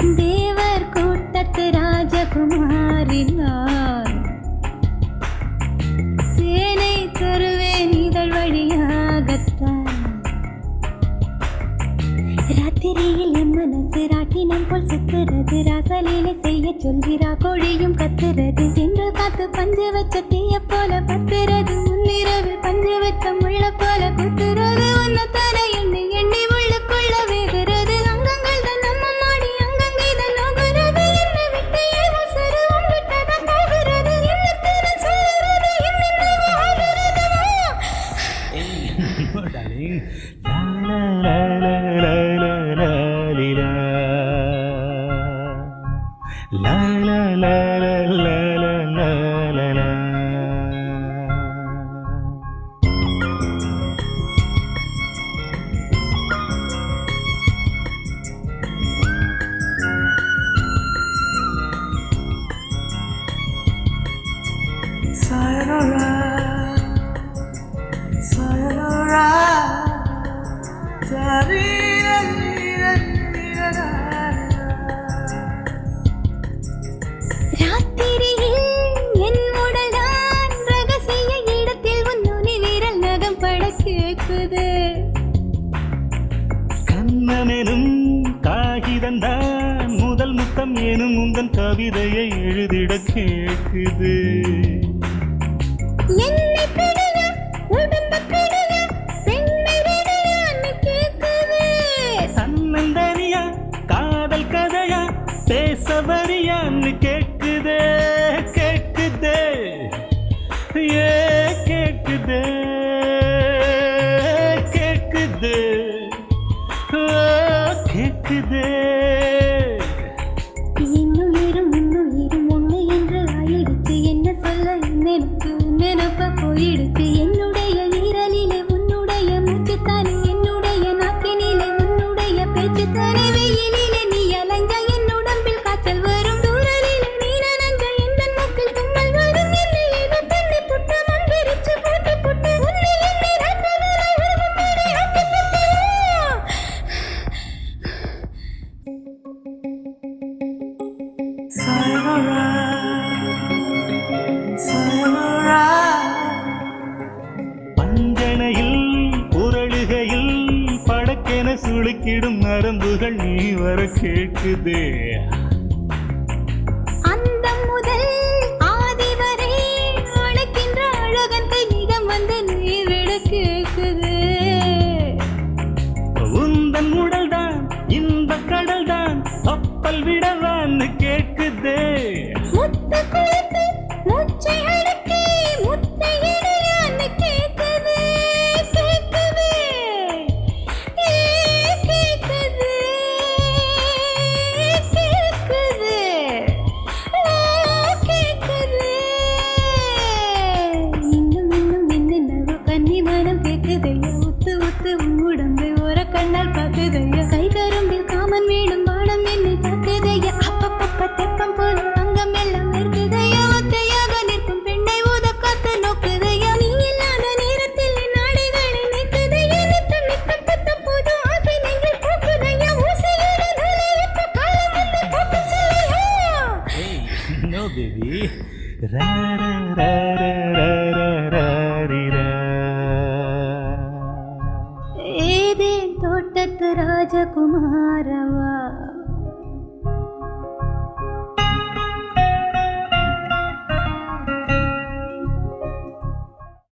தேவர் கூட்டத்து ராஜகுமாரினார் சேனை தருவேன் இதழ் வழியாகத்தான். ராத்திரியில் என் மனசு ராட்டினம் போல் சுத்துறது, ராசலீலை செய்ய சொல்கிறா கோழியும் கத்துறது, சென்று காத்து பஞ்சு வச்ச தீய போல பத்துறது, முன்னிரவு பஞ்சு வச்ச முள்ள போல குத்துறது, உன்னத்தானே எண்ணி எண்ணி உள்ளுக்குள்ள வேகிறது, அங்கங்கள் தான் நம்ம மாடி அங்கங்கே தான் நோகுறது, என்னை விட்டு ஏதோ சருவம் விட்டதான் போகிறது, என்னத்தானே சொல்லுறது என்னென்ன ஆகிறது. La la la la la la la la la. Sayonara, sayonara, tarira lira lira. ராத்திரியில் என் உடல்தான் ரகசிய இடத்தில் உன்னோனி வீரல் நகம் பட கேட்குது. கண்ணனும் காகிதந்தான் முதல் முத்தம் எனும் உந்தன் கவிதையை எழுதிட கேட்குது. என்னை பிடியா உடம்ப பிடியா பெண்ணை விடியான்னு கேட்குது. தன்னந்தனியா காதல் கதையா பேச வரியான்னு கேட்குதே கேட்குதே ஏ கேட்குதே கேட்குதே கேட்குதே. இன்னுயிரும் முன்னுயிரும் ஒண்ணு என்று ஆயிடுச்சு, என்ன சொல்ல எனக்கு நினைப்ப போயிடுச்சு, என்னுடைய ஈரலிலே உன்னுடைய மூச்சுத்தானே, என்னுடைய நாக்கினிலே உன்னுடைய பேச்சுத்தானே, வெயிலிலே நீ அலைஞ்சா என் உடம்பில் காய்ச்சல் வரும், தூரலிலே நீ நனைஞ்சா எந்த மூக்கில் தும்மல் வரும், என்னை ஏதோ தண்ணி புட்டு மந்திரிச்சு போட்டு புட்டு உன்னை என்னை ராத்திரியிலே உருகும் மேடை ஆக்கி புட்டியா. Sayonara, sayonara. பஞ்சனையில் புரளுகையில் படக்கென சுளுக்கிடும் நரம்புகள் நீ வர கேட்குதே. அந்த முதல் ஆதி வரை அழைக்கின்ற அழகன் கையிடம் வந்து நீ விட கேட்குது. உந்தன் உடல்தான் இந்த கடல்தான் கப்பல் விடவான்னு கேட்குதே. முத்து குளித்து மூச்சை அடக்கி முத்தை இடையான்னு கேட்குது கேட்குது கேட்குது கேட்குது கேட்குது. இன்னும் இன்னும் என்னென்னவோ கன்னிமானம் கேட்குதையா, உத்து உத்து உடம்பை ஒரு கண்ணால் பார்க்குதையா, கை கரும்பில் காமன் வீடும் பாடம் என்னை தாக்குதையா, அப்பப்பப்ப தெப்பம் போல அங்கம் எல்லாம் இருக்குதையா, ஒத்தையாக நிற்கும் பெண்ணை ஊத காத்து நோக்குதையா, நீ இல்லாத நேரத்தில் என் நாடைகளை நிற்குதையா, நித்தம் நித்தம் புத்தம் போது ஆசை நெஞ்சில் பூக்குதையா, ஊசையோட நூலை எப்ப காலம் வந்து போட்டு சொல்லையா. No baby. Ra ra ra ra ra ra ra ra. ஏதேன் தோட்டத்து ராஜகுமாரவா.